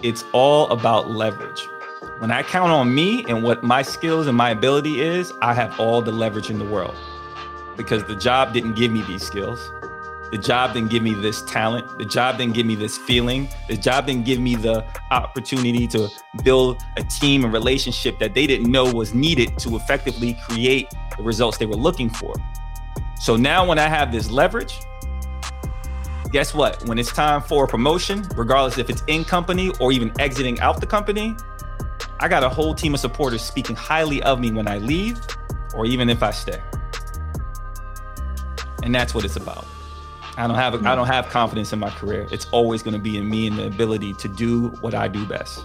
It's all about leverage. When I count on me and what my skills and my ability is, I have all the leverage in the world because the job didn't give me these skills. The job didn't give me this talent. The job didn't give me this feeling. The job didn't give me the opportunity to build a team and relationship that they didn't know was needed to effectively create the results they were looking for. So now when I have this leverage, guess what? When it's time for a promotion, regardless if it's in company or even exiting out the company, I got a whole team of supporters speaking highly of me when I leave or even if I stay. And that's what it's about. I don't have confidence in my career. It's always going to be in me and the ability to do what I do best.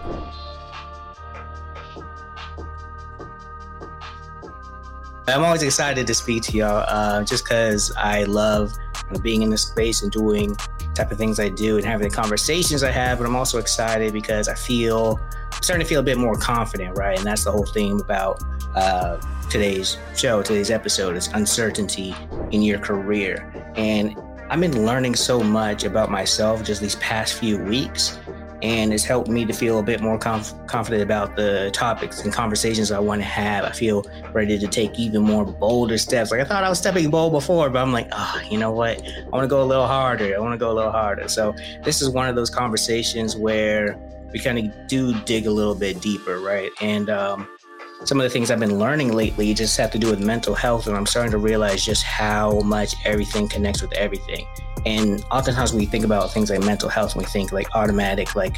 I'm always excited to speak to y'all just because I love being in this space and doing the type of things I do and having the conversations I have. But I'm also excited because I'm starting to feel a bit more confident, right? And that's the whole thing about today's episode is uncertainty in your career. And I've been learning so much about myself just these past few weeks. And it's helped me to feel a bit more confident about the topics and conversations I want to have. I feel ready to take even more bolder steps. Like I thought I was stepping bold before, but I'm like, you know what? I want to go a little harder. So this is one of those conversations where we kind of do dig a little bit deeper, right? And some of the things I've been learning lately just have to do with mental health. And I'm starting to realize just how much everything connects with everything. And oftentimes when we think about things like mental health, we think like automatic, like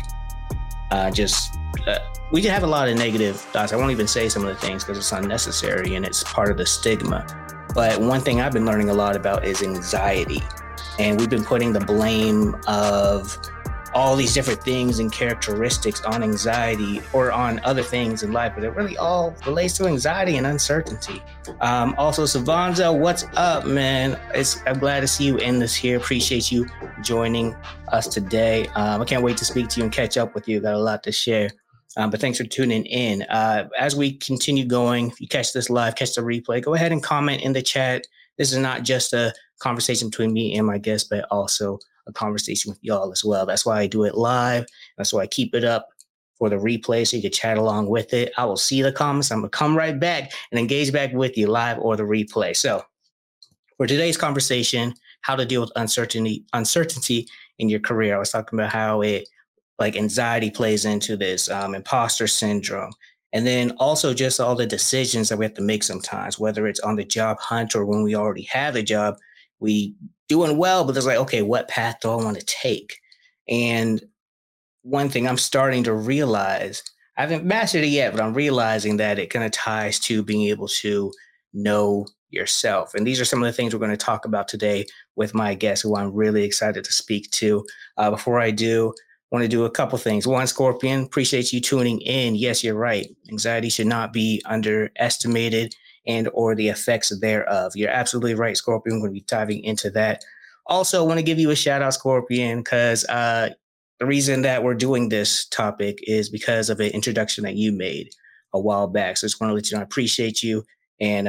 we have a lot of negative thoughts. I won't even say some of the things because it's unnecessary and it's part of the stigma. But one thing I've been learning a lot about is anxiety. And we've been putting the blame of all these different things and characteristics on anxiety or on other things in life, but it really all relates to anxiety and uncertainty. Also, Savanza, what's up, man? I'm glad to see you in this here. Appreciate you joining us today. I can't wait to speak to you and catch up with you. Got a lot to share. But thanks for tuning in. As we continue going, if you catch this live, catch the replay, go ahead and comment in the chat. This is not just a conversation between me and my guest, but also a conversation with y'all as well. That's why I do it live. That's why I keep it up for the replay so you can chat along with it. I will see the comments. I'm going to come right back and engage back with you live or the replay. So for today's conversation, how to deal with uncertainty in your career. I was talking about how anxiety plays into this, imposter syndrome. And then also just all the decisions that we have to make sometimes, whether it's on the job hunt or when we already have a job, we doing well, but there's like, okay, what path do I want to take? And one thing I'm starting to realize, I haven't mastered it yet, but I'm realizing that it kind of ties to being able to know yourself. And these are some of the things we're going to talk about today with my guest, who I'm really excited to speak to. Before I do, I want to do a couple things. One, Scorpion, appreciate you tuning in. Yes, you're right. Anxiety should not be underestimated and or the effects thereof. You're absolutely right, Scorpion. We're going to be diving into that. Also, I want to give you a shout out, Scorpion, because the reason that we're doing this topic is because of an introduction that you made a while back. So I just want to let you know I appreciate you. And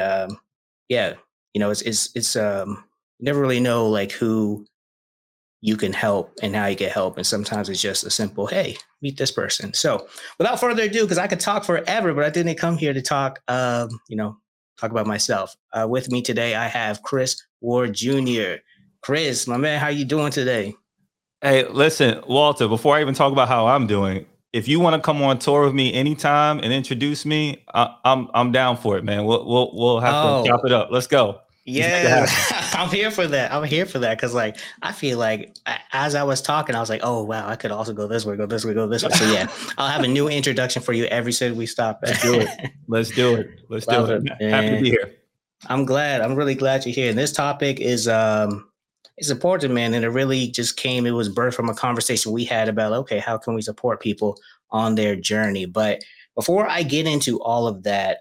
it's never really know like who you can help and how you get help. And sometimes it's just a simple, hey, meet this person. So without further ado, because I could talk forever, but I didn't come here to talk, talk about myself. With me today, I have Chris Ward Jr. Chris, my man, how you doing today? Hey, listen, Walter, before I even talk about how I'm doing, if you want to come on tour with me anytime and introduce me, I'm down for it, man. We'll have to chop it up. Let's go. Yeah, I'm here for that. Because like, I feel like as I was talking, I was like, oh, wow, I could also go this way. So yeah, I'll have a new introduction for you every time we stop. Let's do it. Happy to be here. I'm glad. I'm really glad you're here. And this topic is it's important, man. And it really just it was birthed from a conversation we had about, okay, how can we support people on their journey? But before I get into all of that,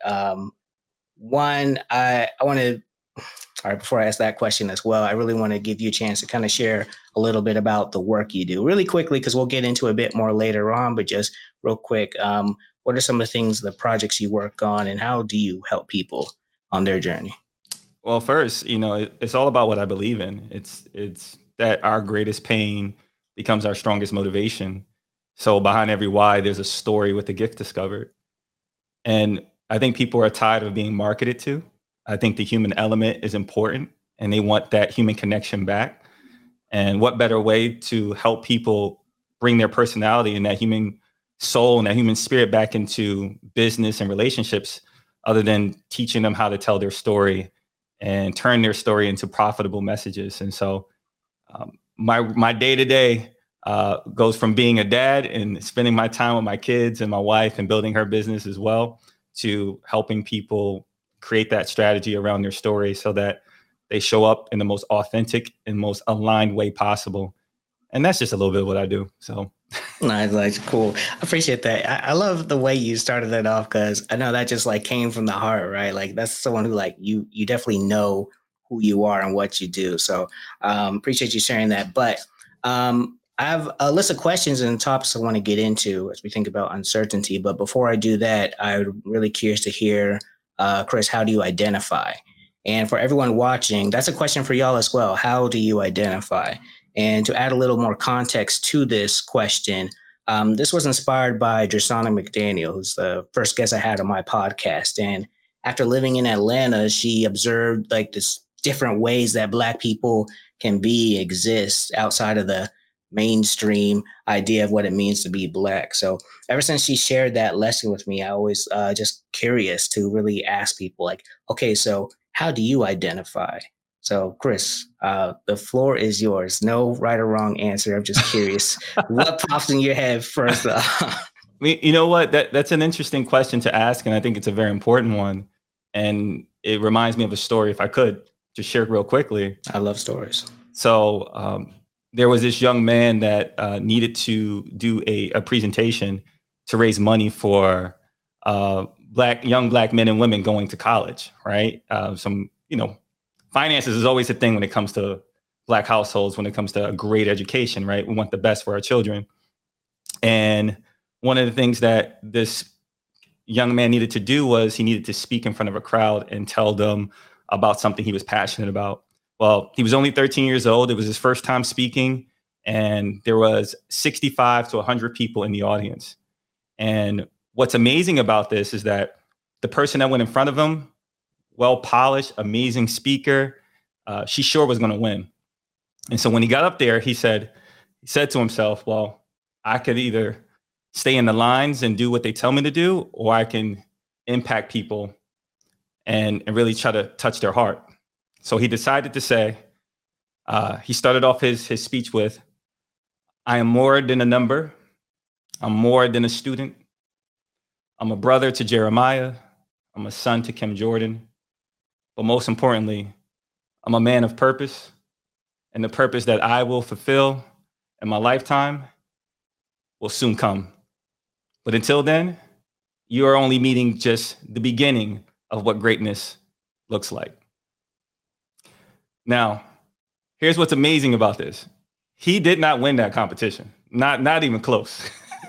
before I ask that question as well, I really want to give you a chance to kind of share a little bit about the work you do really quickly, because we'll get into a bit more later on, but just real quick, what are some of the things, the projects you work on, and how do you help people on their journey? Well, first, it's all about what I believe in. It's that our greatest pain becomes our strongest motivation. So behind every why, there's a story with a gift discovered. And I think people are tired of being marketed to. I think the human element is important and they want that human connection back. And what better way to help people bring their personality and that human soul and that human spirit back into business and relationships other than teaching them how to tell their story and turn their story into profitable messages. And so my day to day goes from being a dad and spending my time with my kids and my wife and building her business as well to helping people create that strategy around their story so that they show up in the most authentic and most aligned way possible. And that's just a little bit of what I do. So nice, like cool. I appreciate that. I love the way you started that off because I know that just like came from the heart, right? Like that's someone who like you definitely know who you are and what you do. So appreciate you sharing that. But I have a list of questions and topics I want to get into as we think about uncertainty. But before I do that, I'm really curious to hear, Chris, how do you identify? And for everyone watching, that's a question for y'all as well. How do you identify? And to add a little more context to this question, this was inspired by Jersana McDaniel, who's the first guest I had on my podcast. And after living in Atlanta, she observed like this different ways that Black people can exist outside of the mainstream idea of what it means to be Black. So ever since she shared that lesson with me, I always just curious to really ask people like, okay, so how do you identify? So Chris, the floor is yours. No right or wrong answer. I'm just curious what pops in your head first. You know what? That's an interesting question to ask. And I think it's a very important one. And it reminds me of a story, if I could just share it real quickly. I love stories. So there was this young man that needed to do a presentation to raise money for young black men and women going to college, right? Finances is always a thing when it comes to Black households, when it comes to a great education, right? We want the best for our children. And one of the things that this young man needed to do was he needed to speak in front of a crowd and tell them about something he was passionate about. Well, he was only 13 years old. It was his first time speaking, and there was 65 to 100 people in the audience. And what's amazing about this is that the person that went in front of him, well-polished, amazing speaker, she sure was going to win. And so when he got up there, he said to himself, well, I could either stay in the lines and do what they tell me to do, or I can impact people and really try to touch their heart. So he decided to say, he started off his speech with, I am more than a number. I'm more than a student. I'm a brother to Jeremiah. I'm a son to Kim Jordan. But most importantly, I'm a man of purpose, and the purpose that I will fulfill in my lifetime will soon come. But until then, you are only meeting just the beginning of what greatness looks like. Now, here's what's amazing about this. He did not win that competition, not even close.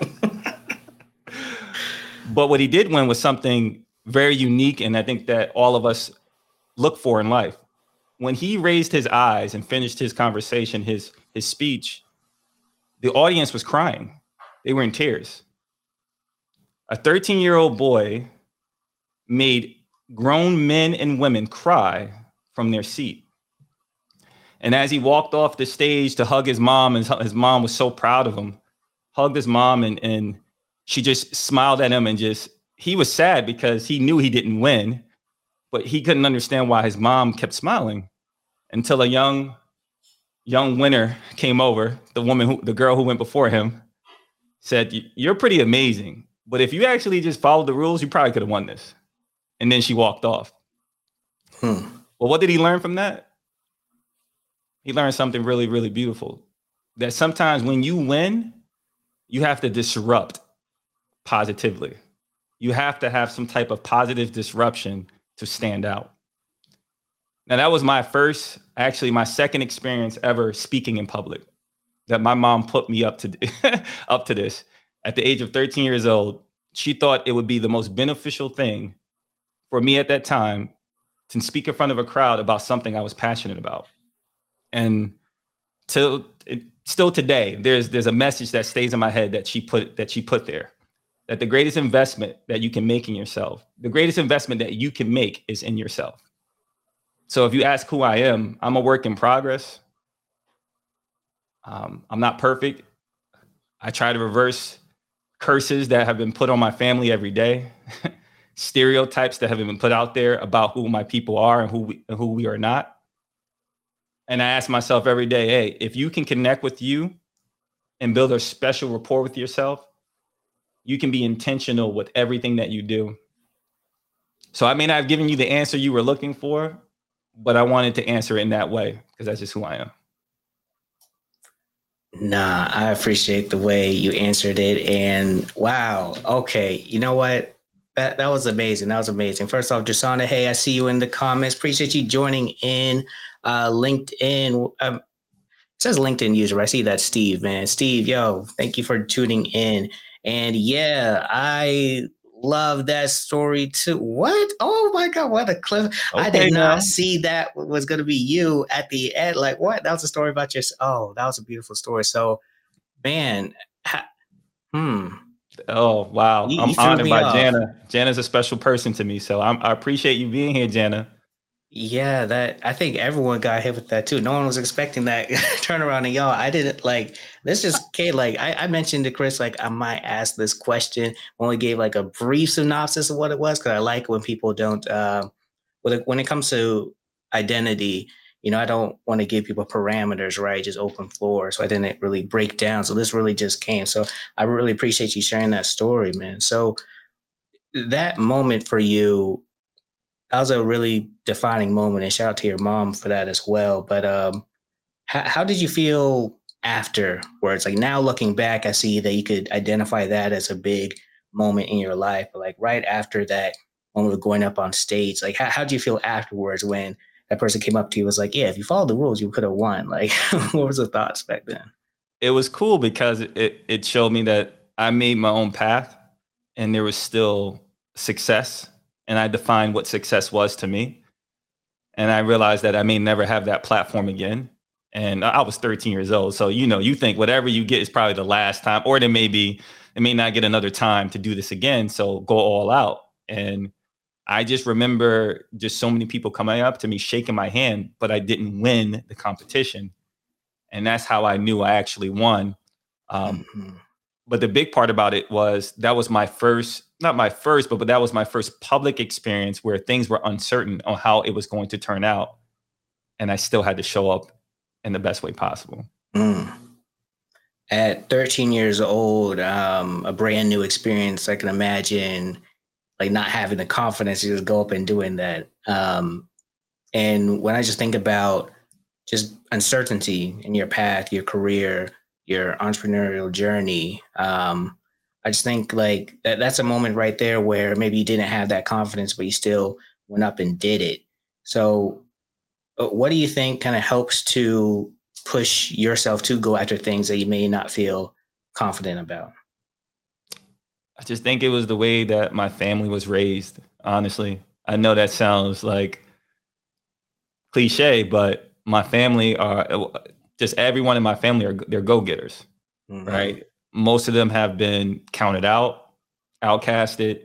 But what he did win was something very unique, and I think that all of us look for in life. When he raised his eyes and finished his conversation, his speech, the audience was crying. They were in tears. A 13-year-old boy made grown men and women cry from their seat. And as he walked off the stage to hug his mom, and his mom was so proud of him, hugged his mom, and she just smiled at him, and he was sad because he knew he didn't win, but he couldn't understand why his mom kept smiling until a young winner came over. The girl who went before him said, you're pretty amazing, but if you actually just followed the rules, you probably could have won this. And then she walked off. Well, what did he learn from that? He learned something really, really beautiful. That sometimes when you win, you have to disrupt positively. You have to have some type of positive disruption to stand out. Now, that was my second experience ever speaking in public, that my mom put me up to this. At the age of 13 years old, she thought it would be the most beneficial thing for me at that time to speak in front of a crowd about something I was passionate about. And to still today, there's a message that stays in my head that she put there. That the greatest investment that you can make in yourself, the greatest investment that you can make is in yourself. So if you ask who I am, I'm a work in progress. I'm not perfect. I try to reverse curses that have been put on my family every day, stereotypes that have been put out there about who my people are and who we are not. And I ask myself every day, hey, if you can connect with you and build a special rapport with yourself, you can be intentional with everything that you do. So I may not have given you the answer you were looking for, but I wanted to answer it in that way because that's just who I am. Nah, I appreciate the way you answered it. And wow, okay, you know what? That was amazing. That was amazing. First off, Jasana, hey, I see you in the comments. Appreciate you joining in. LinkedIn. It says LinkedIn user. I see that, Steve, man. Steve, yo, thank you for tuning in. And yeah, I love that story too. What? Oh my God, what a clip. Okay, I did not see that was going to be you at the end. Like, what? That was a story about oh, that was a beautiful story. So, man, Oh, wow. I'm honored by Jana. Jana's a special person to me. So I appreciate you being here, Jana. Yeah, that I think everyone got hit with that too. No one was expecting that turnaround. And y'all, I didn't like this just came like I mentioned to Chris, like I might ask this question. Only gave like a brief synopsis of what it was because I like when people don't when it comes to identity, you know, I don't want to give people parameters, right? Just open floor. So I didn't really break down. So this really just came. So I really appreciate you sharing that story, man. So that moment for you, that was a really defining moment. And shout out to your mom for that as well. But how did you feel afterwards? Like now looking back, I see that you could identify that as a big moment in your life. But like right after that moment of going up on stage, like how did you feel afterwards when that person came up to you was like, yeah, if you followed the rules, you could have won. Like, what was the thoughts back then? It was cool because it showed me that I made my own path and there was still success. And I defined what success was to me. And I realized that I may never have that platform again. And I was 13 years old. So, you know, you think whatever you get is probably the last time, or it may not get another time to do this again. So go all out. And I just remember just so many people coming up to me, shaking my hand, but I didn't win the competition. And that's how I knew I actually won. But the big part about it was that was my first, not my first, but that was my first public experience where things were uncertain on how it was going to turn out. And I still had to show up in the best way possible. At 13 years old, a brand new experience, I can imagine like not having the confidence to just go up and doing that. And when I just think about just uncertainty in your path, your career, your entrepreneurial journey, I just think like that's a moment right there where maybe you didn't have that confidence, but you still went up and did it. So what do you think kind of helps to push yourself to go after things that you may not feel confident about? I just think it was the way that my family was raised, honestly. I know that sounds like cliche, but my family just everyone in my family they're go-getters, right? Most of them have been counted out, outcasted.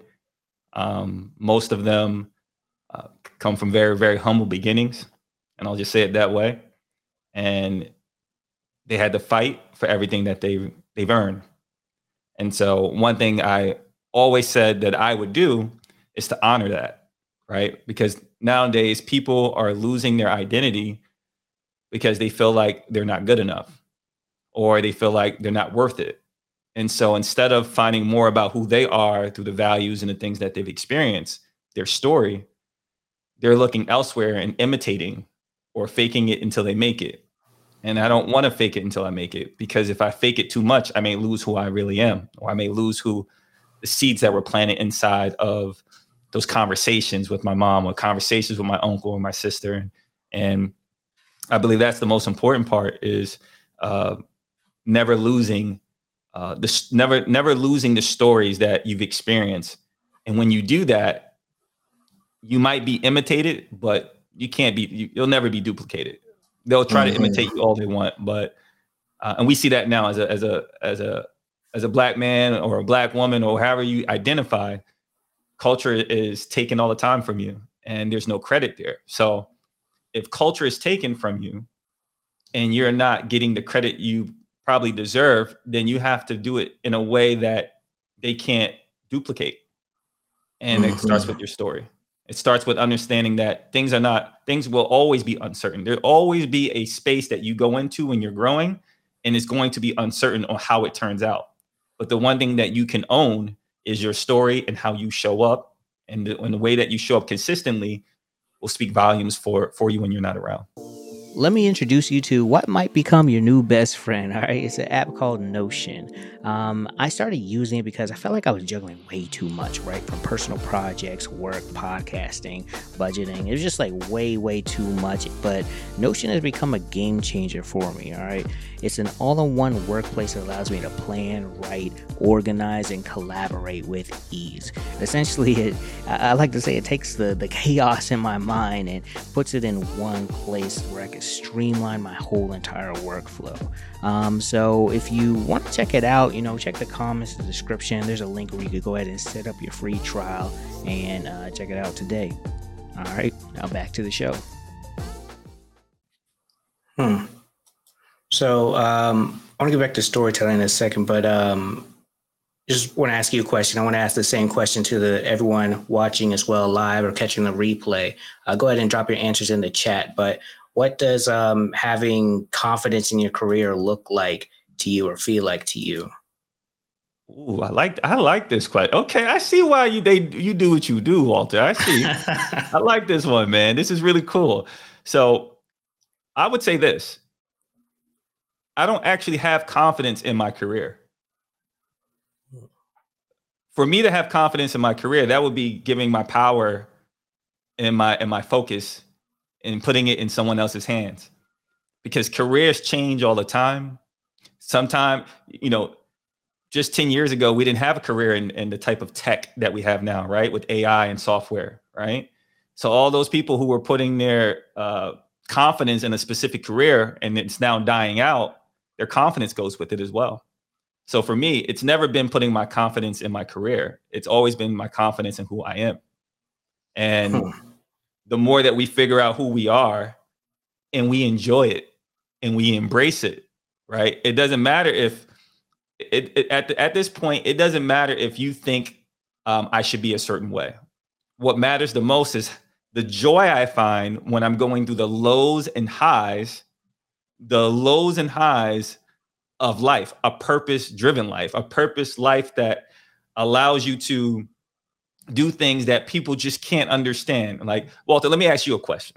Most of them come from very, very humble beginnings. And I'll just say it that way. And they had to fight for everything that they've earned. And so one thing I always said that I would do is to honor that, right? Because nowadays people are losing their identity because they feel like they're not good enough or they feel like they're not worth it. And so instead of finding more about who they are through the values and the things that they've experienced, their story, they're looking elsewhere and imitating or faking it until they make it. And I don't want to fake it until I make it, because if I fake it too much, I may lose who I really am, or I may lose the seeds that were planted inside of those conversations with my mom or conversations with my uncle or my sister. And I believe that's the most important part is never losing never losing the stories that you've experienced. And when you do that, you might be imitated, but you'll never be duplicated. They'll try to imitate you all they want, but And we see that now as a black man or a black woman or however you identify. Culture is taken all the time from you, and there's no credit there. So if culture is taken from you and you're not getting the credit you probably deserve, then you have to do it in a way that they can't duplicate. And it starts with your story. It starts with understanding that things will always be uncertain. There'll always be a space that you go into when you're growing, and it's going to be uncertain on how it turns out. But the one thing that you can own is your story and how you show up. And the way that you show up consistently will speak volumes for you when you're not around. Let me introduce you to what might become your new best friend. All right. It's an app called Notion. I started using it because I felt like I was juggling way too much, right? From personal projects, work, podcasting, budgeting. It was just like way too much. But Notion has become a game changer for me. All right. It's an all-in-one workplace that allows me to plan, write, organize, and collaborate with ease. Essentially, I like to say it takes the chaos in my mind and puts it in one place where I can streamline my whole entire workflow. So if you want to check it out, check the comments, the description. There's a link where you could go ahead and set up your free trial and check it out today. All right, now back to the show. So I want to get back to storytelling in a second, but just want to ask you a question. I want to ask the same question to everyone watching as well, live or catching the replay. Go ahead and drop your answers in the chat. But what does having confidence in your career look like to you or feel like to you? Ooh, I like this question. Okay, I see why you do what you do, Walter. I see. I like this one, man. This is really cool. So I would say this. I don't actually have confidence in my career. For me to have confidence in my career, that would be giving my power and my focus and putting it in someone else's hands. Because careers change all the time. Sometimes, just 10 years ago, we didn't have a career in the type of tech that we have now, right? With AI and software, right? So all those people who were putting their confidence in a specific career and it's now dying out, their confidence goes with it as well. So for me, it's never been putting my confidence in my career. It's always been my confidence in who I am. And the more that we figure out who we are and we enjoy it and we embrace it, right? It doesn't matter if at this point, it doesn't matter if you think I should be a certain way. What matters the most is the joy I find when I'm going through the lows and highs of life, a purpose-driven life, a purpose life that allows you to do things that people just can't understand. Like, Walter, let me ask you a question.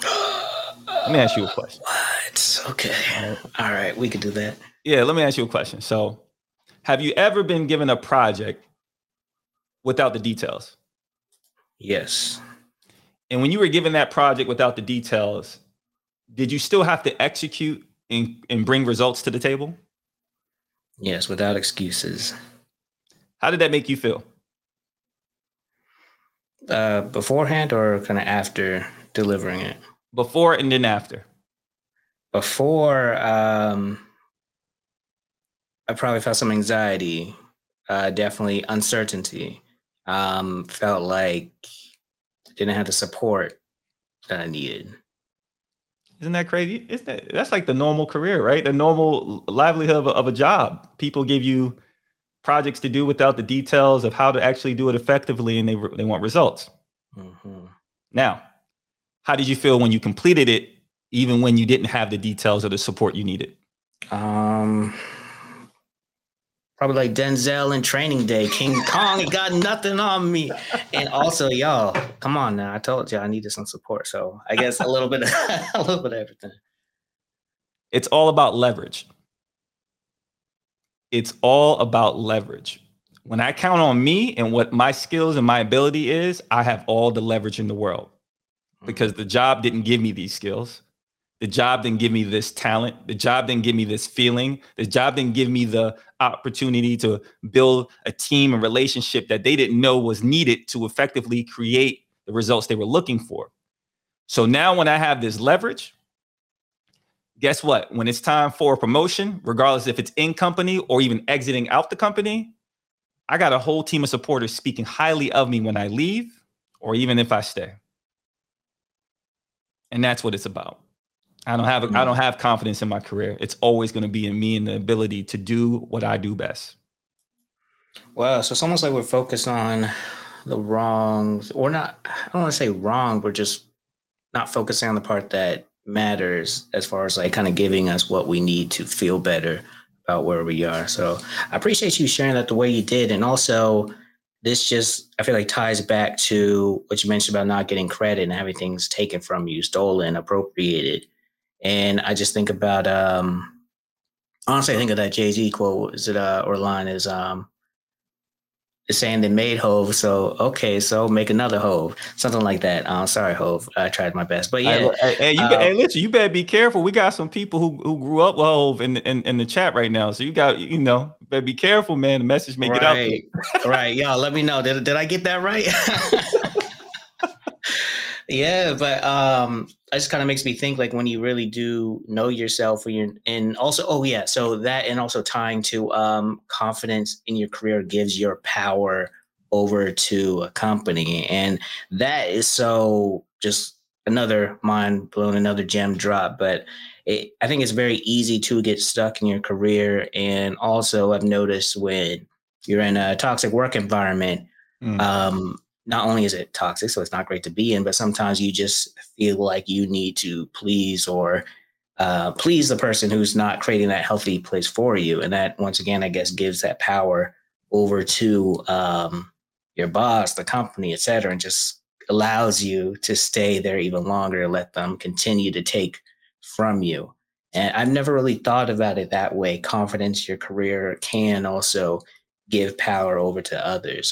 What? Okay. All right. We could do that. Yeah, let me ask you a question. So, have you ever been given a project without the details? Yes. And when you were given that project without the details, did you still have to execute and bring results to the table? Yes, without excuses. How did that make you feel? Beforehand or kind of after delivering it? Before and then after. Before, I probably felt some anxiety, definitely uncertainty. Felt like I didn't have the support that I needed. Isn't that crazy? That's like the normal career, right? The normal livelihood of a job. People give you projects to do without the details of how to actually do it effectively, and they want results. Now, how did you feel when you completed it, even when you didn't have the details or the support you needed? Probably like Denzel in Training Day, King Kong ain't got nothing on me. And also, y'all, come on now. I told you I needed some support. So I guess a little bit of everything. It's all about leverage. It's all about leverage. When I count on me and what my skills and my ability is, I have all the leverage in the world because the job didn't give me these skills. The job didn't give me this talent. The job didn't give me this feeling. The job didn't give me the opportunity to build a team and relationship that they didn't know was needed to effectively create the results they were looking for. So now when I have this leverage, guess what? When it's time for a promotion, regardless if it's in company or even exiting out the company, I got a whole team of supporters speaking highly of me when I leave or even if I stay. And that's what it's about. I don't have confidence in my career. It's always going to be in me and the ability to do what I do best. Wow. So it's almost like we're focused on the wrongs, or not. I don't want to say wrong. We're just not focusing on the part that matters as far as like kind of giving us what we need to feel better about where we are. So I appreciate you sharing that the way you did. And also, this just, I feel like, ties back to what you mentioned about not getting credit and having things taken from you, stolen, appropriated. And I just think about, honestly, I think of that Jay-Z quote, is it, or line is, it's saying they made Hove, so okay, so make another Hove, something like that. Sorry, Hove, I tried my best, but yeah. Hey, listen, you better be careful. We got some people who grew up with Hove in the chat right now, so you better be careful, man. The message may get out there. Right, y'all, let me know. Did I get that right? Yeah, but it just kind of makes me think, like, when you really do know yourself, and also, so that, and also tying to confidence in your career gives your power over to a company, and that is so just another mind blown, another gem drop. But I think it's very easy to get stuck in your career, and also I've noticed when you're in a toxic work environment. Not only is it toxic, so it's not great to be in, but sometimes you just feel like you need to please the person who's not creating that healthy place for you. And that, once again, I guess, gives that power over to your boss, the company, et cetera, and just allows you to stay there even longer, let them continue to take from you. And I've never really thought about it that way. Confidence, your career can also give power over to others.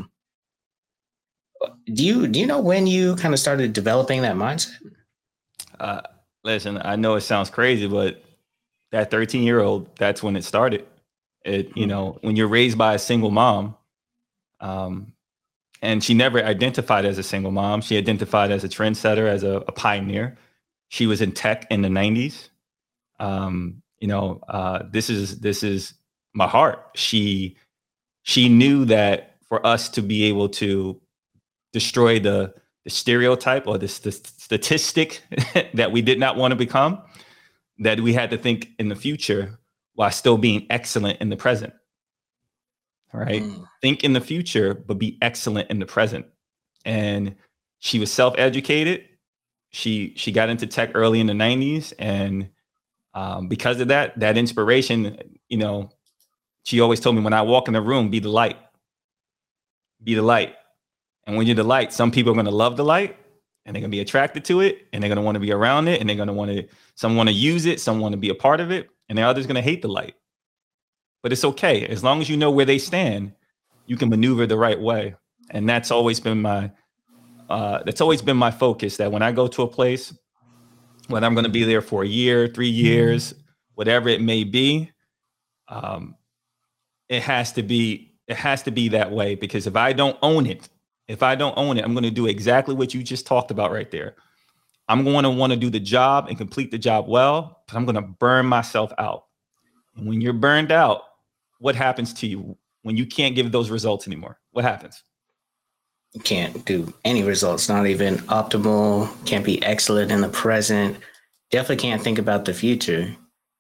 Do you know when you kind of started developing that mindset? Listen, I know it sounds crazy, but that 13-year-old, that's when it started. When you're raised by a single mom, and she never identified as a single mom. She identified as a trendsetter, as a pioneer. She was in tech in the 90s. This is my heart. She knew that for us to be able to destroy the stereotype or the statistic that we did not want to become, that we had to think in the future while still being excellent in the present. All right. Think in the future, but be excellent in the present. And she was self-educated. She got into tech early in the 90s. And because of that inspiration, she always told me, when I walk in the room, be the light. Be the light. And when you're the light, some people are going to love the light and they're going to be attracted to it and they're going to want to be around it and they're going to some want to use it, some want to be a part of it, and the others going to hate the light. But it's okay. As long as you know where they stand, you can maneuver the right way. And that's always been my focus, that when I go to a place, whether I'm going to be there for a year, 3 years, whatever it may be, it has to be that way, because if I don't own it, I'm going to do exactly what you just talked about right there. I'm going to want to do the job and complete the job well, but I'm going to burn myself out. And when you're burned out, what happens to you when you can't give those results anymore? What happens? You can't do any results, not even optimal, can't be excellent in the present. Definitely can't think about the future.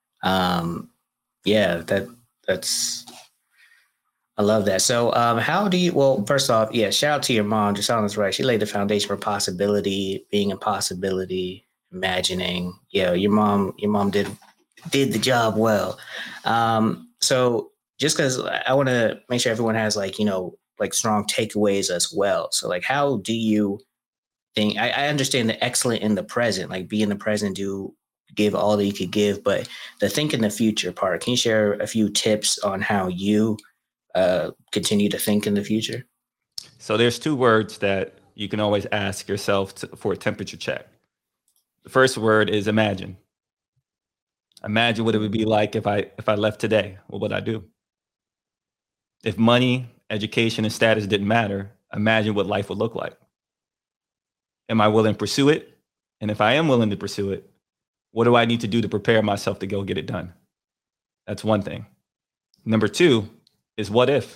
That's I love that. So how do you, well, first off, shout out to your mom. Jasana is right. She laid the foundation for possibility, being a possibility, imagining. Yeah, your mom did the job well. So just because I want to make sure everyone has like strong takeaways as well. So like, how do you think, I understand the excellent in the present, like be in the present, do give all that you could give, but the think in the future part, can you share a few tips on how you continue to think in the future? So there's 2 words that you can always ask yourself for a temperature check. The first word is imagine. Imagine what it would be like if I left today. What would I do? If money, education, and status didn't matter, imagine what life would look like. Am I willing to pursue it? And if I am willing to pursue it, What do I need to do to prepare myself to go get it done? That's one thing. Number two is what if?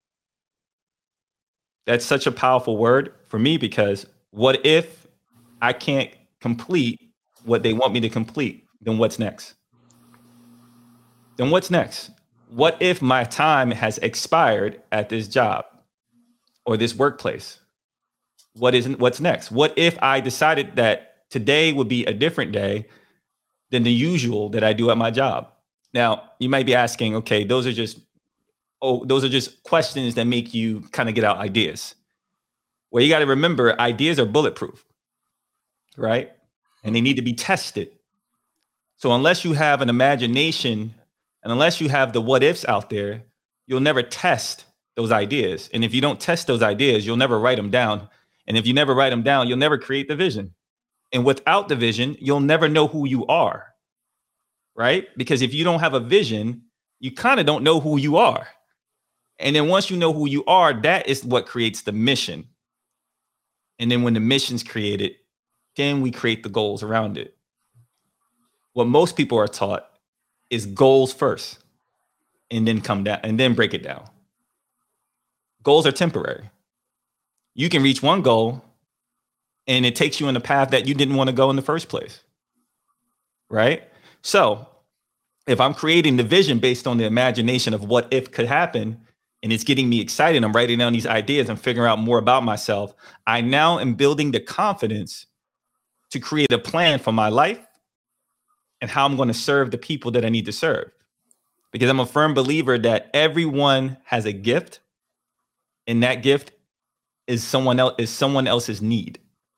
That's such a powerful word for me, because what if I can't complete what they want me to complete? Then what's next? Then what's next? What if my time has expired at this job or this workplace? What's next? What if I decided that today would be a different day than the usual that I do at my job? Now, you might be asking, okay, those are just questions that make you kind of get out ideas. Well, you got to remember, ideas are bulletproof, right? And they need to be tested. So unless you have an imagination and unless you have the what ifs out there, you'll never test those ideas. And if you don't test those ideas, you'll never write them down. And if you never write them down, you'll never create the vision. And without the vision, you'll never know who you are, right? Because if you don't have a vision, you kind of don't know who you are. And then once you know who you are, that is what creates the mission. And then when the mission's created, then we create the goals around it. What most people are taught is goals first, and then come down and then break it down. Goals are temporary. You can reach one goal and it takes you in a path that you didn't want to go in the first place, right? So if I'm creating the vision based on the imagination of what if could happen, and it's getting me excited, I'm writing down these ideas and figuring out more about myself, I now am building the confidence to create a plan for my life and how I'm going to serve the people that I need to serve. Because I'm a firm believer that everyone has a gift, and that gift is someone else's need.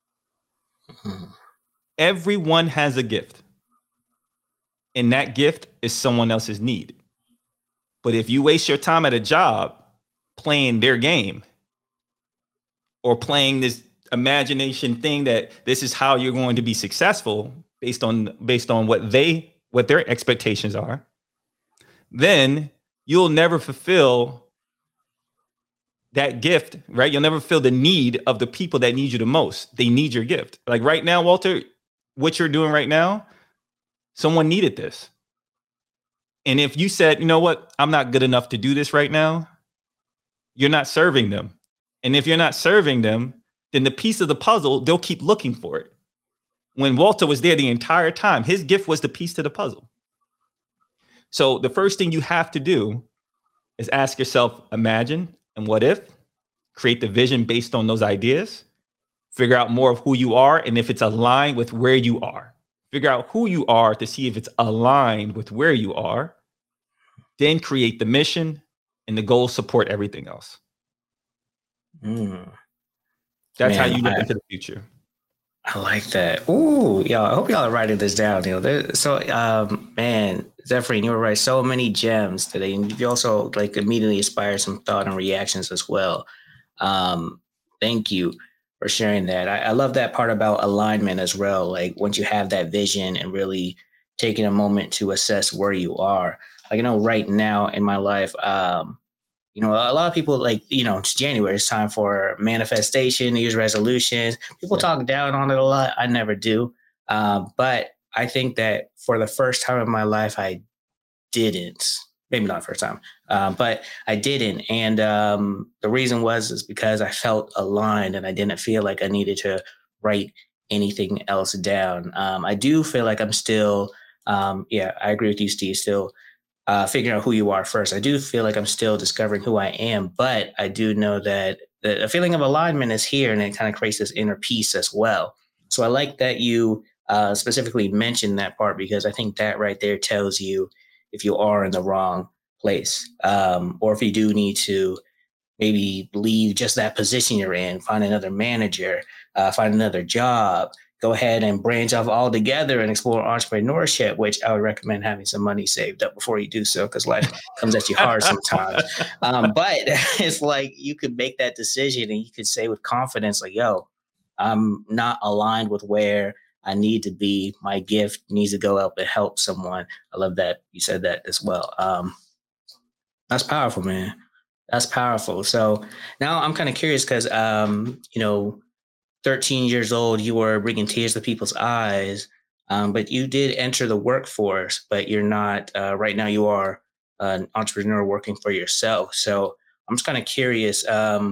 Everyone has a gift, and that gift is someone else's need. But if you waste your time at a job playing their game or playing this imagination thing that this is how you're going to be successful based on what their expectations are, then you'll never fulfill that gift, right? You'll never fulfill the need of the people that need you the most. They need your gift. Like right now, Walter, what you're doing right now, someone needed this. And if you said, you know what, I'm not good enough to do this right now, you're not serving them. And if you're not serving them, then the piece of the puzzle, they'll keep looking for it. When Walter was there the entire time, his gift was the piece to the puzzle. So the first thing you have to do is ask yourself, imagine and what if, create the vision based on those ideas, figure out more of who you are and if it's aligned with where you are. Figure out who you are to see if it's aligned with where you are, then create the mission, and the goals support everything else. That's how you look into the future. I like that. Ooh, y'all, I hope y'all are writing this down. You know, man, Zephyrin, you were right. So many gems today. And you also like immediately inspired some thought and reactions as well. Thank you for sharing that. I love that part about alignment as well. Like once you have that vision and really taking a moment to assess where you are. Like, you know, right now in my life, you know, a lot of people like, you know, it's January, it's time for manifestation, New Year's resolutions. People talk down on it a lot. I never do. But I think that for the first time in my life, I didn't. Maybe not the first time, but I didn't. And the reason is because I felt aligned and I didn't feel like I needed to write anything else down. I do feel like I'm still, I agree with you, Steve, still figuring out who you are first. I do feel like I'm still discovering who I am, but I do know that a feeling of alignment is here and it kind of creates this inner peace as well. So I like that you specifically mentioned that part, because I think that right there tells you if you are in the wrong place, or if you do need to maybe leave just that position you're in, find another manager, find another job, go ahead and branch off altogether and explore entrepreneurship, which I would recommend having some money saved up before you do so, because life comes at you hard sometimes. But it's like you could make that decision and you could say with confidence, like, yo, I'm not aligned with where I need to be. My gift needs to go up and help someone. I love that you said that as well. That's powerful, man. That's powerful. So now I'm kind of curious because, 13 years old, you were bringing tears to people's eyes But you did enter the workforce, but you're not, right now you are an entrepreneur working for yourself. So I'm just kind of curious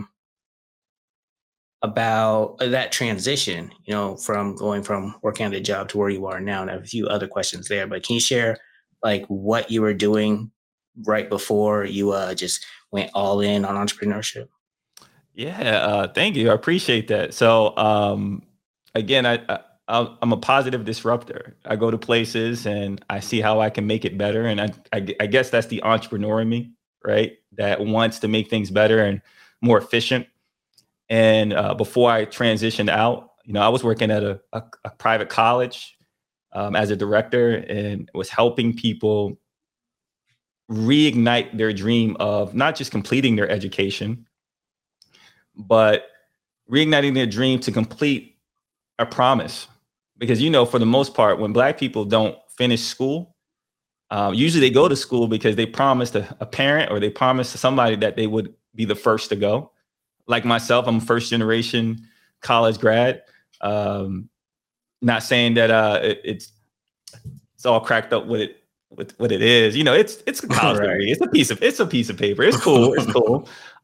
about that transition, from going from working at a job to where you are now. And I have a few other questions there, but can you share like what you were doing right before you just went all in on entrepreneurship? Yeah, thank you. I appreciate that. So, again, I'm a positive disruptor. I go to places and I see how I can make it better, and I guess that's the entrepreneur in me, right? That wants to make things better and more efficient. And before I transitioned out, I was working at a private college as a director, and was helping people reignite their dream of not just completing their education, but reigniting their dream to complete a promise. Because, for the most part, when Black people don't finish school, usually they go to school because they promised a parent, or they promised to somebody that they would be the first to go. Like myself, I'm a first generation college grad. Not saying that it's all cracked up with what it is. It's a college Right. degree. It's a piece of paper. It's cool. It's cool.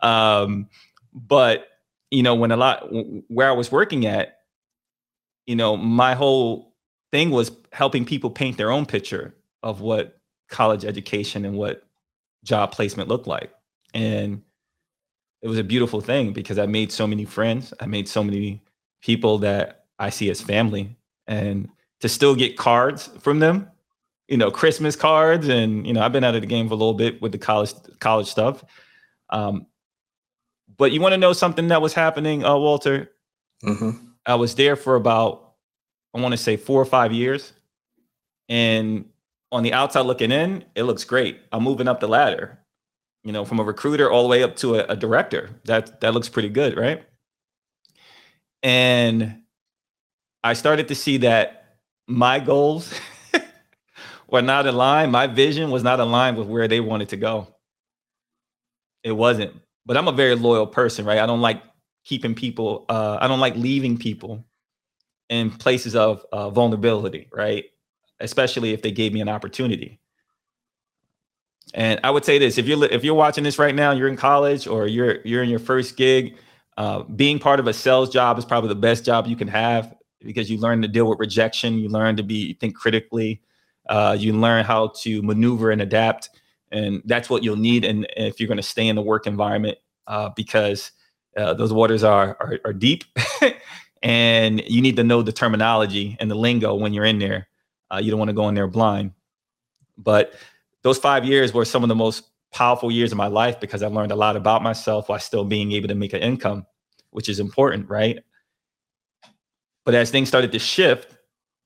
But where I was working at, my whole thing was helping people paint their own picture of what college education and what job placement looked like. And it was a beautiful thing because I made so many friends. I made so many people that I see as family, and to still get cards from them, Christmas cards. And, I've been out of the game for a little bit with the college stuff. But you want to know something that was happening, Walter? Mm-hmm. I was there for about, I want to say 4 or 5 years. And on the outside looking in, it looks great. I'm moving up the ladder, from a recruiter all the way up to a director. That looks pretty good, right? And I started to see that my goals were not aligned. My vision was not aligned with where they wanted to go. It wasn't. But I'm a very loyal person, right? I don't like keeping people, I don't like leaving people in places of vulnerability, right? Especially if they gave me an opportunity. And I would say this: if you're watching this right now, you're in college or you're in your first gig, being part of a sales job is probably the best job you can have, because you learn to deal with rejection, you learn to think critically, you learn how to maneuver and adapt, and that's what you'll need. And if you're going to stay in the work environment, because those waters are deep, and you need to know the terminology and the lingo when you're in there. You don't want to go in there blind. But those 5 years were some of the most powerful years of my life, because I learned a lot about myself while still being able to make an income, which is important, right? But as things started to shift,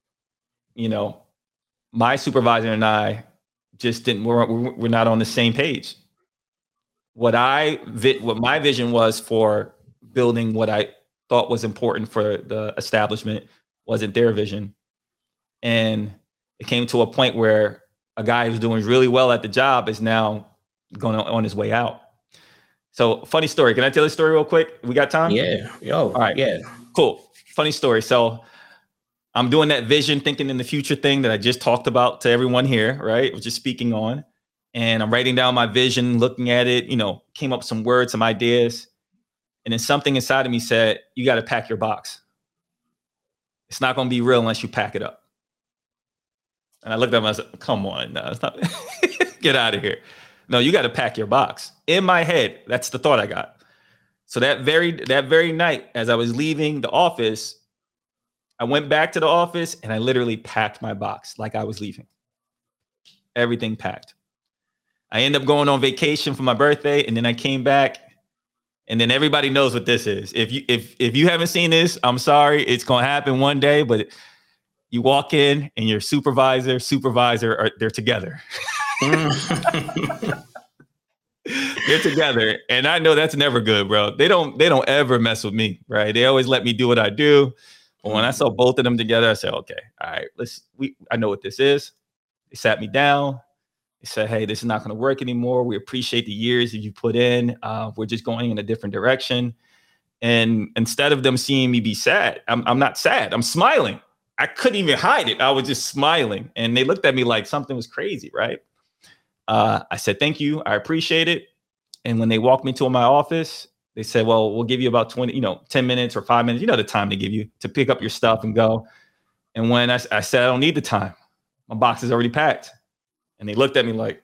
my supervisor and I just we're not on the same page. What my vision was for building what I thought was important for the establishment wasn't their vision. And it came to a point where a guy who's doing really well at the job is now going on his way out. So, funny story. Can I tell this story real quick? We got time? Yeah. Yo. All right. Yeah. Cool. Funny story. So I'm doing that vision, thinking in the future thing that I just talked about to everyone here, right? I was just speaking on. And I'm writing down my vision, looking at it, came up with some words, some ideas. And then something inside of me said, you got to pack your box. It's not going to be real unless you pack it up. And I looked at him and I said, come on, no, it's not. Get out of here. No, you got to pack your box. In my head, that's the thought I got. So that very night, as I was leaving the office, I went back to the office and I literally packed my box like I was leaving. Everything packed. I ended up going on vacation for my birthday, and then I came back, and then everybody knows what this is. If you haven't seen this, I'm sorry. It's going to happen one day, but you walk in and your supervisor, they're together. They're together. And I know that's never good, bro. They don't ever mess with me, right? They always let me do what I do. But when I saw both of them together, I said, okay, all right, I know what this is. They sat me down. They said, hey, this is not going to work anymore. We appreciate the years that you put in. We're just going in a different direction. And instead of them seeing me be sad, I'm not sad. I'm smiling. I couldn't even hide it. I was just smiling, and they looked at me like something was crazy, right? I said, thank you. I appreciate it. And when they walked me to my office, they said, well, we'll give you about 10 minutes or 5 minutes, the time they give you to pick up your stuff and go. And when I said, I don't need the time, my box is already packed. And they looked at me like,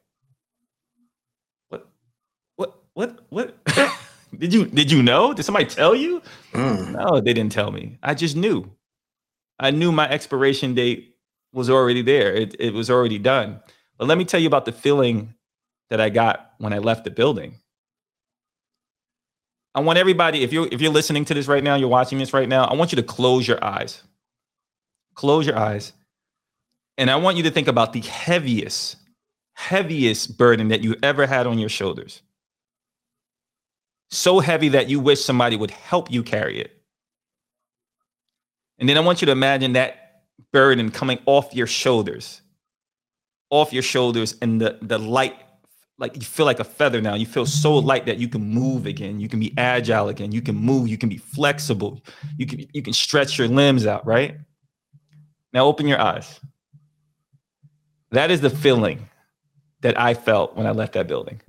what? Did you know? Did somebody tell you? No, they didn't tell me. I just knew. I knew my expiration date was already there. It was already done. But let me tell you about the feeling that I got when I left the building. I want everybody, if you're listening to this right now, you're watching this right now, I want you to close your eyes. Close your eyes. And I want you to think about the heaviest burden that you ever had on your shoulders. So heavy that you wish somebody would help you carry it. And then I want you to imagine that burden coming off your shoulders, and the light, like you feel like a feather now. You feel so light that you can move again. You can be agile again. You can move. You can be flexible. You can stretch your limbs out, right? Now open your eyes. That is the feeling that I felt when I left that building.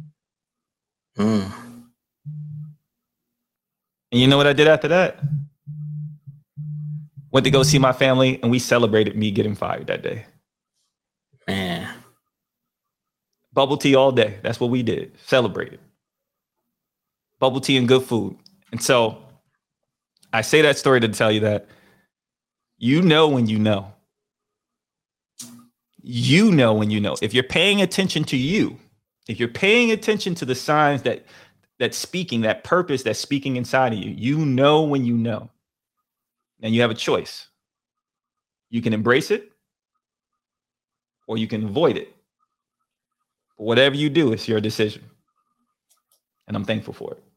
And you know what I did after that? Went to go see my family, and we celebrated me getting fired that day. Man. Bubble tea all day. That's what we did. Celebrated. Bubble tea and good food. And so I say that story to tell you that you know when you know. You know when you know. If you're paying attention to you, if you're paying attention to the signs that's speaking, that purpose that's speaking inside of you, you know when you know. And you have a choice. You can embrace it or you can avoid it. But whatever you do, it's your decision. And I'm thankful for it.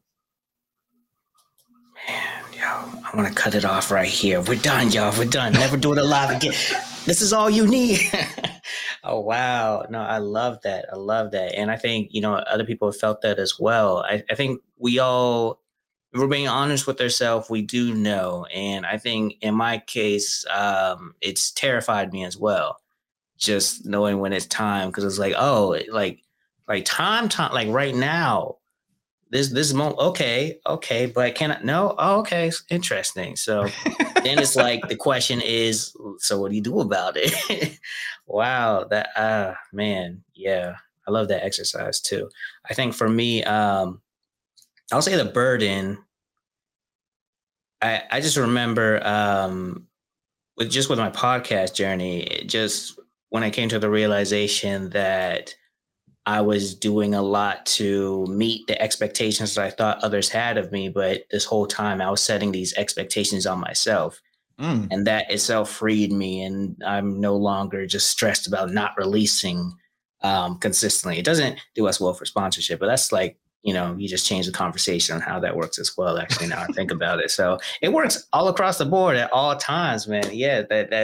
Man, yo, I want to cut it off right here. We're done, y'all. We're done. Never do it alive again. This is all you need. Oh, wow. No, I love that. I love that. And I think, other people have felt that as well. I think we all, if we're being honest with ourselves, we do know. And I think in my case, it's terrified me as well. Just knowing when it's time. Cause it's like, oh, like time, like right now, this moment. Okay. But can I, no? Oh, okay. Interesting. So then it's like, the question is, so what do you do about it? Wow. That, man. Yeah. I love that exercise too. I think for me, I'll say the burden. I just remember with my podcast journey, just when I came to the realization that I was doing a lot to meet the expectations that I thought others had of me, but this whole time I was setting these expectations on myself. And that itself freed me, and I'm no longer just stressed about not releasing consistently. It doesn't do us well for sponsorship, but that's like, you just change the conversation on how that works as well. Actually, now I think about it. So it works all across the board at all times, man. Yeah.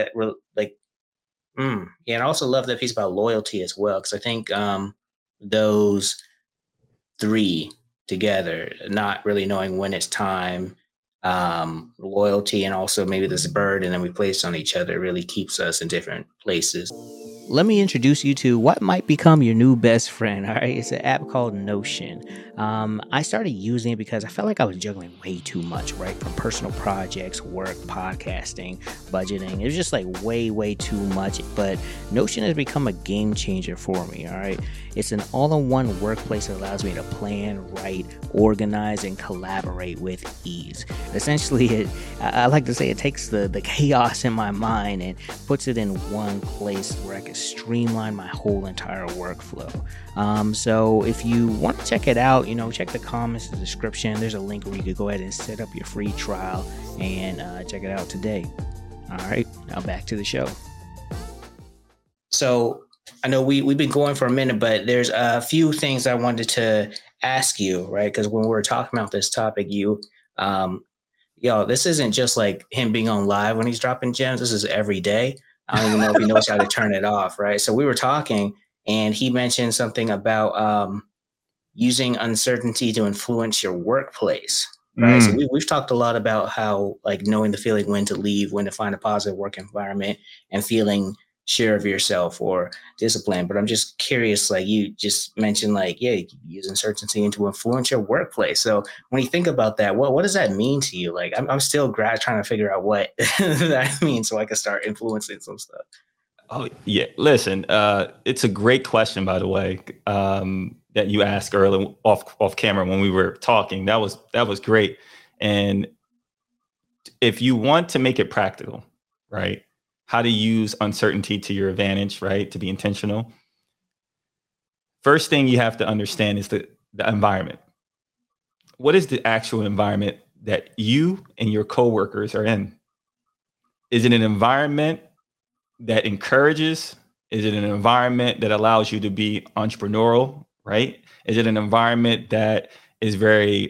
Yeah. And I also love that piece about loyalty as well. Cause I think those three together, not really knowing when it's time, loyalty, and also maybe this burden that we place on each other really keeps us in different places. Let me introduce you to what might become your new best friend. All right. It's an app called Notion. I started using it because I felt like I was juggling way too much, right? From personal projects, work, podcasting, budgeting. It was just like way too much. But Notion has become a game changer for me. All right. It's an all-in-one workplace that allows me to plan, write, organize, and collaborate with ease. Essentially, I like to say it takes the chaos in my mind and puts it in one place where I can streamline my whole entire workflow. So if you want to check it out, check the comments, the description. There's a link where you could go ahead and set up your free trial and check it out today. All right, now back to the show. So I know we've been going for a minute, but there's a few things I wanted to ask you, right? Because when we were talking about this topic, this isn't just like him being on live when he's dropping gems. This is every day. I don't even know if he knows how to turn it off, right? So we were talking, and he mentioned something about using uncertainty to influence your workplace. right? So Mm. we've talked a lot about how like knowing the feeling when to leave, when to find a positive work environment, and feeling sure of yourself or discipline. But I'm just curious, like you just mentioned, like, yeah, you can use uncertainty to influence your workplace. So when you think about that, what does that mean to you? Like I'm still trying to figure out what that means so I can start influencing some stuff. Oh yeah, listen, it's a great question, by the way, that you asked earlier off camera when we were talking. That was great. And if you want to make it practical, right? How to use uncertainty to your advantage, right? To be intentional. First thing you have to understand is the environment. What is the actual environment that you and your coworkers are in? Is it an environment that encourages? Is it an environment that allows you to be entrepreneurial, right? Is it an environment that is very,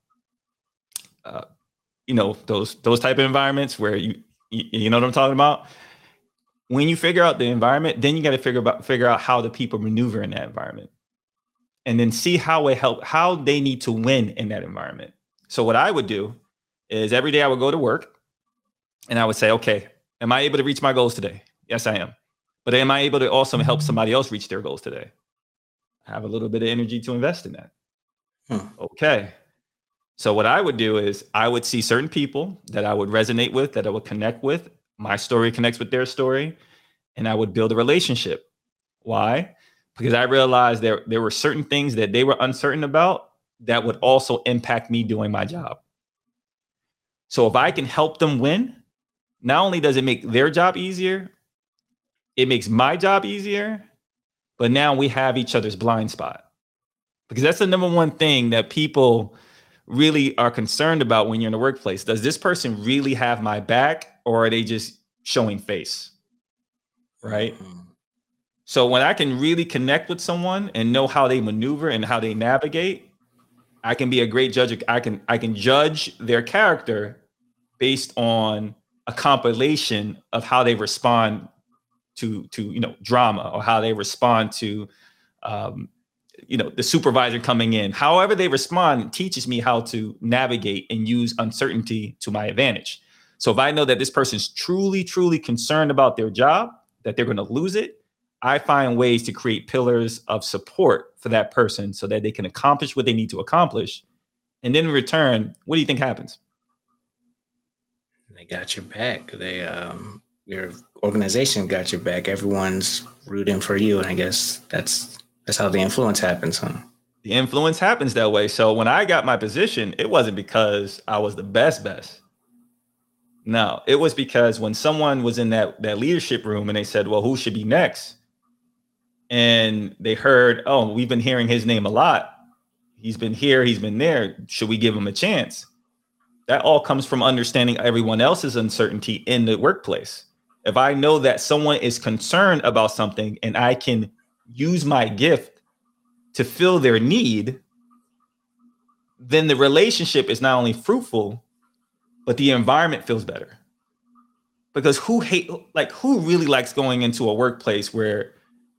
uh, those type of environments where you know what I'm talking about? When you figure out the environment, then you got to figure out how the people maneuver in that environment, and then see how they need to win in that environment. So what I would do is every day I would go to work and I would say, okay, am I able to reach my goals today? Yes, I am. But am I able to also help somebody else reach their goals today? I have a little bit of energy to invest in that. Okay. So what I would do is I would see certain people that I would resonate with, that I would connect with. My story connects with their story, and I would build a relationship. Why? Because I realized there were certain things that they were uncertain about that would also impact me doing my job. So if I can help them win, not only does it make their job easier, it makes my job easier, but now we have each other's blind spot. Because that's the number one thing that people really are concerned about when you're in the workplace. Does this person really have my back, or are they just showing face? Right? So when I can really connect with someone and know how they maneuver and how they navigate, I can be a great judge. I can judge their character based on a compilation of how they respond to drama, or how they respond to the supervisor coming in. However they respond teaches me how to navigate and use uncertainty to my advantage. So if I know that this person's truly, truly concerned about their job, that they're going to lose it, I find ways to create pillars of support for that person so that they can accomplish what they need to accomplish. And then in return, what do you think happens? They got your back. Your organization got your back. Everyone's rooting for you. And I guess that's how the influence happens, huh? The influence happens that way. So when I got my position, it wasn't because I was the best. No, it was because when someone was in that leadership room and they said, well, who should be next? And they heard, oh, we've been hearing his name a lot. He's been here, he's been there. Should we give him a chance? That all comes from understanding everyone else's uncertainty in the workplace. If I know that someone is concerned about something and I can use my gift to fill their need, then the relationship is not only fruitful, but the environment feels better. Because who really likes going into a workplace where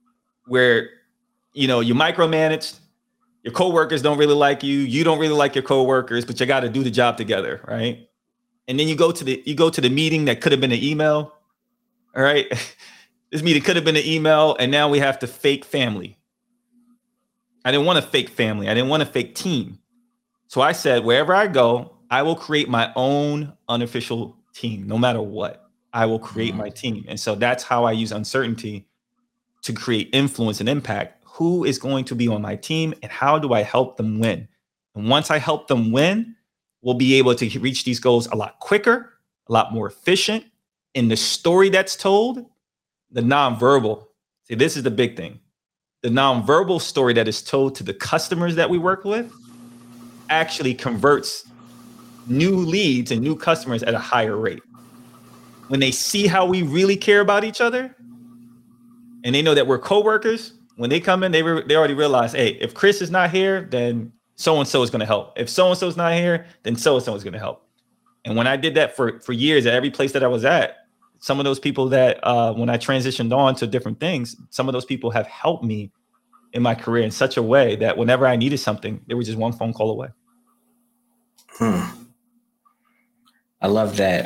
you micromanaged, your coworkers don't really like you, you don't really like your coworkers, but you got to do the job together, right? And then you go to the meeting that could have been an email. All right. This meeting could have been an email, and now we have to fake family. I didn't want a fake family. I didn't want a fake team. So I said, wherever I go, I will create my own unofficial team. No matter what, I will create my team. And so that's how I use uncertainty to create influence and impact. Who is going to be on my team, and how do I help them win? And once I help them win, we'll be able to reach these goals a lot quicker, a lot more efficient. In the story that's told, the nonverbal. See, this is the big thing. The nonverbal story that is told to the customers that we work with actually converts new leads and new customers at a higher rate. When they see how we really care about each other, and they know that we're coworkers, when they come in, they already realize, hey, if Chris is not here, then so-and-so is going to help. If so-and-so is not here, then so-and-so is going to help. And when I did that for years at every place that I was at, some of those people that when I transitioned on to different things, some of those people have helped me in my career in such a way that whenever I needed something, they were just one phone call away. I love that.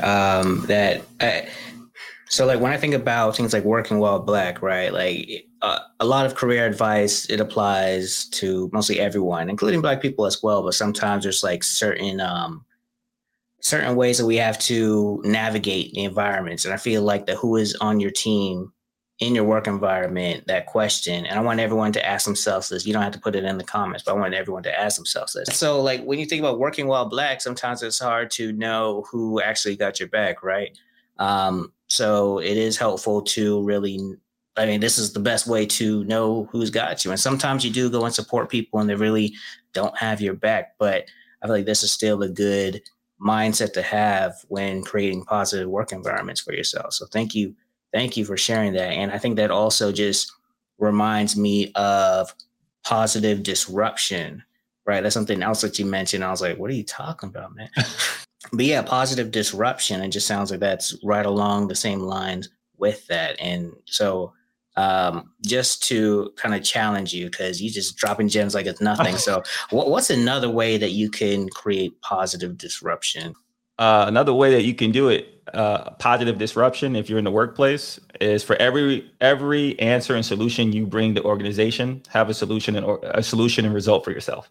So like when I think about things like working while Black, right? Like a lot of career advice, it applies to mostly everyone, including Black people as well. But sometimes there's like certain ways that we have to navigate the environments. And I feel like the who is on your team in your work environment, that question, and I want everyone to ask themselves this. You don't have to put it in the comments, but I want everyone to ask themselves this. So like when you think about working while Black, sometimes it's hard to know who actually got your back, right? So it is helpful to really, I mean, this is the best way to know who's got you. And sometimes you do go and support people and they really don't have your back, but I feel like this is still a good mindset to have when creating positive work environments for yourself. So thank you. Thank you for sharing that. And I think that also just reminds me of positive disruption, right? That's something else that you mentioned. I was like, what are you talking about, man? But yeah, positive disruption. It just sounds like that's right along the same lines with that. And so just to kind of challenge you, because you just dropping gems like it's nothing. So what's another way that you can create positive disruption? Another way that you can do it, positive disruption, if you're in the workplace, is for every answer and solution you bring the organization, have a solution and result for yourself.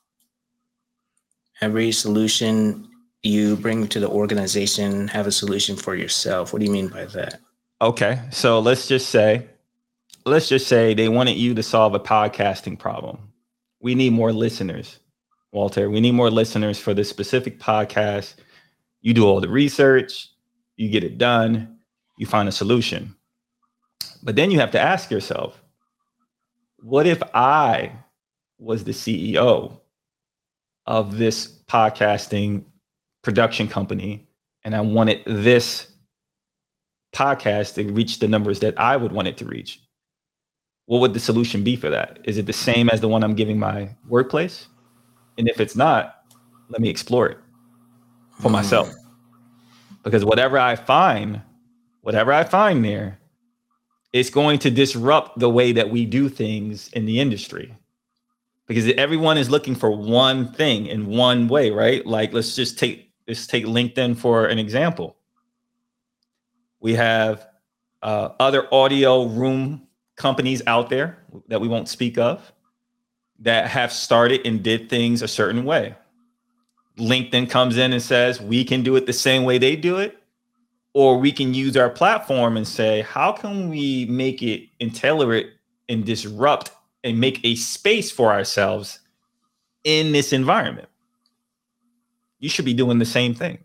Every solution you bring to the organization, have a solution for yourself. What do you mean by that? Okay, so let's just say they wanted you to solve a podcasting problem. We need more listeners, Walter. We need more listeners for this specific podcast. You do all the research, you get it done, you find a solution. But then you have to ask yourself, what if I was the CEO of this podcasting production company and I wanted this podcast to reach the numbers that I would want it to reach? What would the solution be for that? Is it the same as the one I'm giving my workplace? And if it's not, let me explore it for myself. Because whatever I find there, it's going to disrupt the way that we do things in the industry. Because everyone is looking for one thing in one way, right? Like let's take LinkedIn for an example. We have other audio room companies out there that we won't speak of that have started and did things a certain way. LinkedIn comes in and says, we can do it the same way they do it, or we can use our platform and say, how can we make it and tailor it and disrupt and make a space for ourselves in this environment? You should be doing the same thing.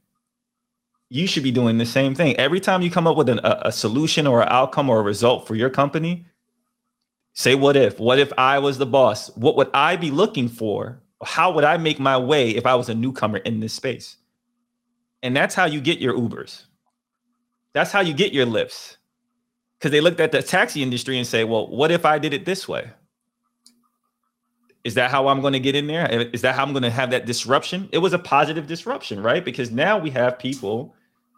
Every time you come up with a solution or an outcome or a result for your company, say, what if I was the boss? What would I be looking for? How would I make my way if I was a newcomer in this space? And that's how you get your Ubers. That's how you get your Lyfts. Because they looked at the taxi industry and say, well, what if I did it this way? Is that how I'm going to get in there? Is that how I'm going to have that disruption? It was a positive disruption, right? Because now we have people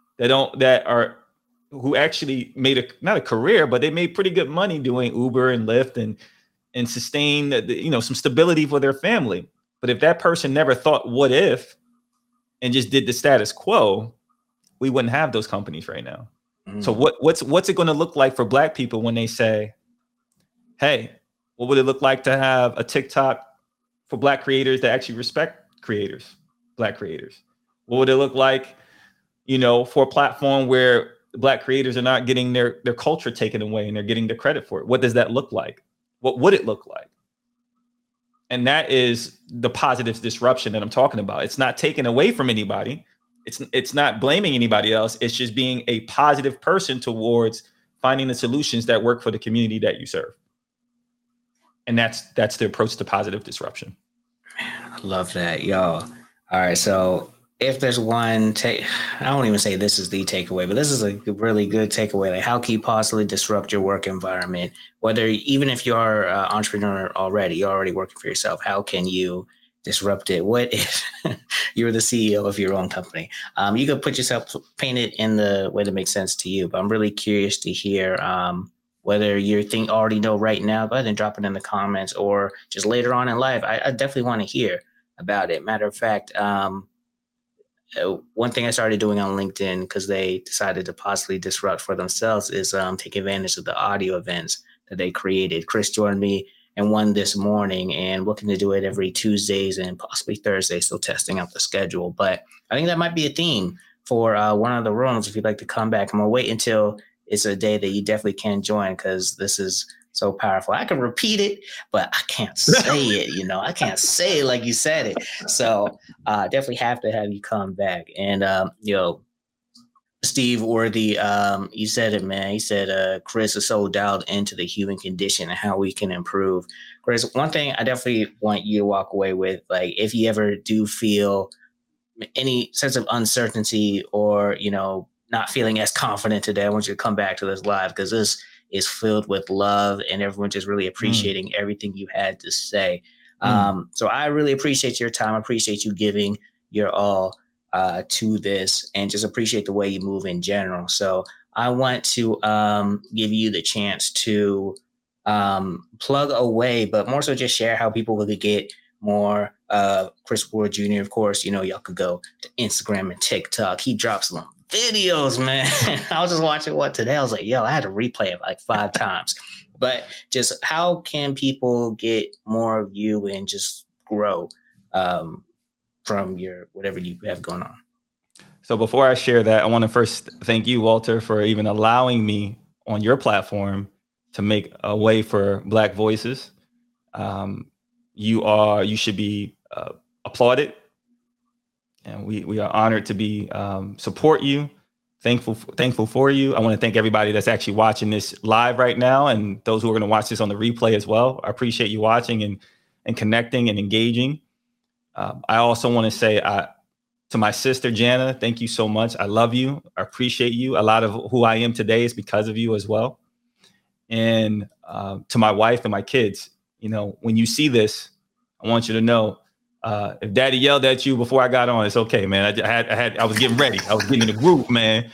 who actually made not a career, but they made pretty good money doing Uber and Lyft and sustain some stability for their family. But if that person never thought, what if, and just did the status quo, we wouldn't have those companies right now. So what's it going to look like for Black people when they say, hey, what would it look like to have a TikTok for Black creators that actually respect Black creators? What would it look like, for a platform where Black creators are not getting their culture taken away and they're getting the credit for it? What does that look like? What would it look like? And that is the positive disruption that I'm talking about. It's not taken away from anybody. It's not blaming anybody else. It's just being a positive person towards finding the solutions that work for the community that you serve. And that's the approach to positive disruption. Man, I love that, y'all. All right, so if there's one I don't even say this is the takeaway, but this is a really good takeaway. Like, how can you possibly disrupt your work environment? Even if you are an entrepreneur already, you're already working for yourself, how can you disrupt it? What if you're the CEO of your own company? You could paint it in the way that makes sense to you, but I'm really curious to hear whether you already know right now. Go ahead and drop it in the comments, or just later on in life. I definitely want to hear about it. Matter of fact, one thing I started doing on LinkedIn, because they decided to possibly disrupt for themselves, is take advantage of the audio events that they created. Chris joined me in one this morning, and looking to do it every Tuesdays and possibly Thursdays. Still testing out the schedule, but I think that might be a theme for one of the rooms. If you'd like to come back, I'm gonna wait until it's a day that you definitely can join, because this is so powerful. I can repeat it, but I can't say it. I can't say it like you said it. So definitely have to have you come back. And Steve Worthy, you said it, man. He said Chris is so dialed into the human condition and how we can improve. Chris, one thing I definitely want you to walk away with, like, if you ever do feel any sense of uncertainty or, not feeling as confident today, I want you to come back to this live, because this is filled with love and everyone just really appreciating everything you had to say. So I really appreciate your time. I appreciate you giving your all to this, and just appreciate the way you move in general. So I want to give you the chance to plug away, but more so just share how people could get more Chris Ward Jr. Of course, y'all could go to Instagram and TikTok. He drops some videos, man. I was just watching one today. I was like, I had to replay it like 5 times. But just how can people get more of you and just grow from your whatever you have going on? So before I share that, I want to first thank you, Walter, for even allowing me on your platform to make a way for Black voices. You should be applauded, and we are honored to be support you. Thankful for you. I want to thank everybody that's actually watching this live right now, and those who are going to watch this on the replay as well. I appreciate you watching and connecting and engaging. I also want to say to my sister, Jana, thank you so much. I love you. I appreciate you. A lot of who I am today is because of you as well. And to my wife and my kids, when you see this, I want you to know, if Daddy yelled at you before I got on, it's okay, man. I was getting ready. I was getting in the groove, man.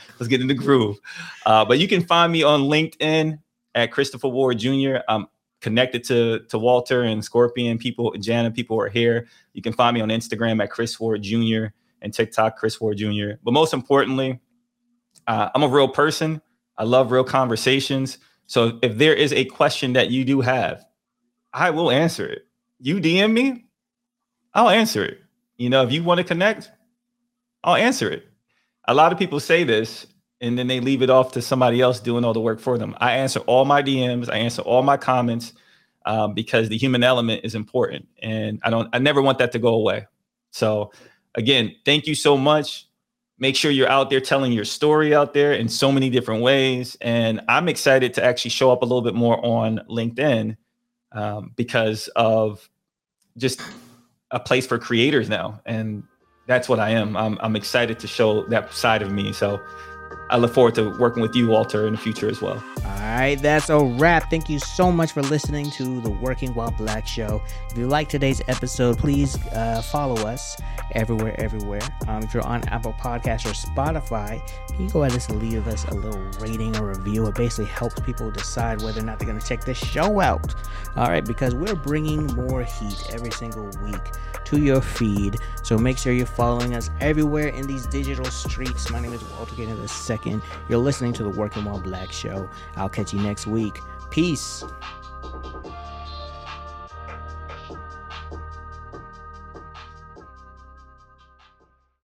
But you can find me on LinkedIn at Christopher Ward Jr. I'm connected to Walter and Scorpion people, Jana, people who are here. You can find me on Instagram at Chris Ward Jr. and TikTok, Chris Ward Jr. But most importantly, I'm a real person. I love real conversations. So if there is a question that you do have, I will answer it. You DM me, I'll answer it. If you want to connect, I'll answer it. A lot of people say this and then they leave it off to somebody else doing all the work for them. I answer all my DMs. I answer all my comments because the human element is important. And I never want that to go away. So again, thank you so much. Make sure you're out there telling your story out there in so many different ways. And I'm excited to actually show up a little bit more on LinkedIn because of just a place for creators now. And that's what I am. I'm excited to show that side of me. So I look forward to working with you, Walter, in the future as well. All right, that's a wrap. Thank you so much for listening to the Working While Black show. If you like today's episode, please follow us everywhere. If you're on Apple Podcasts or Spotify, can you go ahead and leave us a little rating or review? It basically helps people decide whether or not they're going to check this show out. All right, because we're bringing more heat every single week to your feed. So make sure you're following us everywhere in these digital streets. My name is Walter Gaynor II. You're listening to the Working While Black show. I'll catch you next week. Peace.